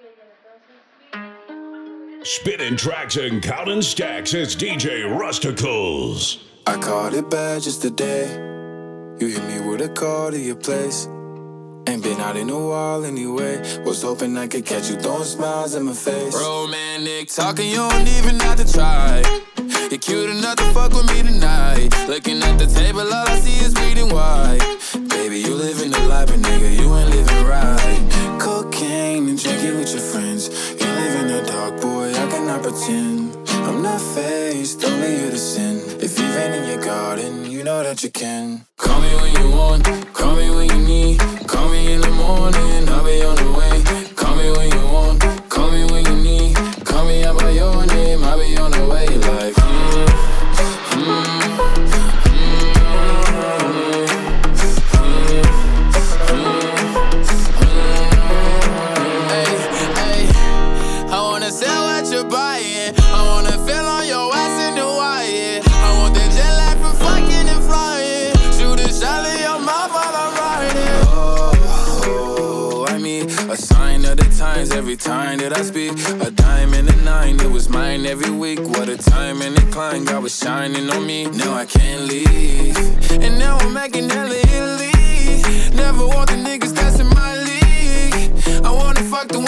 Spinning tracks and counting stacks, it's DJ Rusticles. I caught it bad just today. You hit me with a call to your place. Ain't been out in a while anyway. Was hoping I could catch you throwing smiles in my face. Romantic talking, you don't even have to try. You're cute enough to fuck with me tonight. Looking at the table, all I see is bleeding white. Baby, you living the life, but nigga, you ain't living right. Cocaine and drinking with your friends. You live in the dark, boy, I cannot pretend. I'm not faced, only you to sin. If you've been in your garden, you know that you can. Call me when you want, call me when you need. Call me in the morning, I'll be on the way. Call me when you want, call me when you need. Call me out by your name, I'll be on the way. Like, I wanna sell what you're buying. I wanna feel on your ass in the wire. I want that jet lag from fucking and flying. Shoot a shot in your mouth while I'm riding. Oh, I mean, a sign of the times every time that I speak. A dime and a nine, it was mine every week. What a time and a climb, God was shining on me. Now I can't leave, and now I'm making hella Italy. Never want the niggas that's in my league. I wanna fuck the